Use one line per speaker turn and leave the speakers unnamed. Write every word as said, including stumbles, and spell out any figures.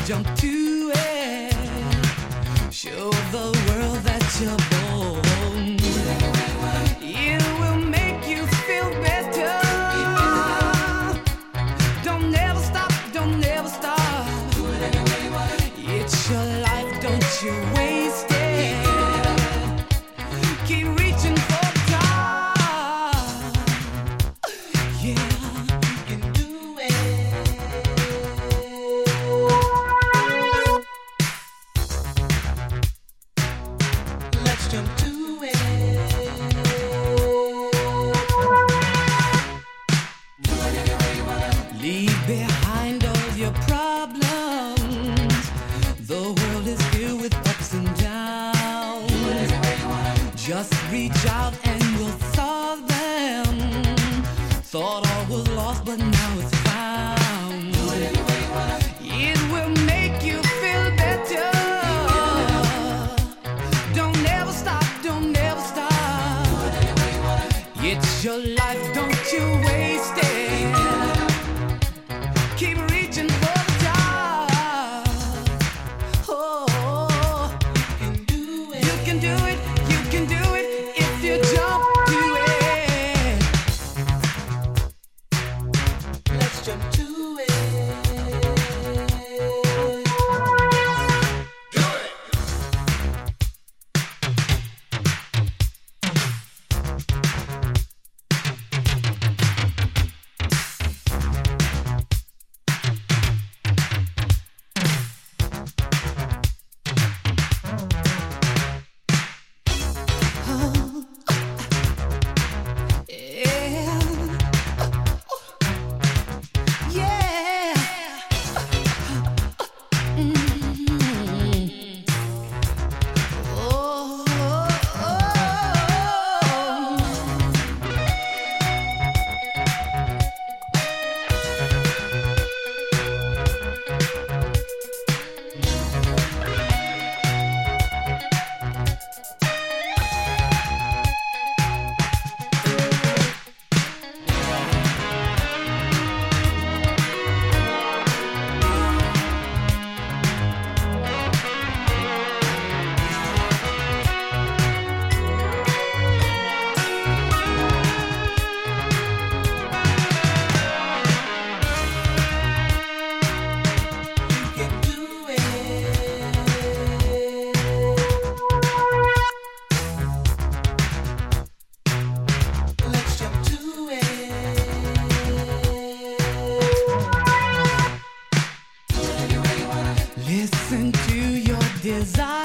jump to it. Show the world that you're born. It will make you feel better. Don't never stop, don't never stop. It's your life, don't you waste it. Keep reaching for the top. Yeah, you can do it. Let's jump to it. Leave behind all your problems. The world is filled with ups and downs. Just reach out and we'll solve them. Thought all was lost, but now it's found. It will make you feel better. Don't never stop, don't never stop. It's your life, don't you waste it. Keep reaching for the top. Oh, you can do it. You can do it. You can do it if you jump to it. Let's jump to it. Listen to your desire.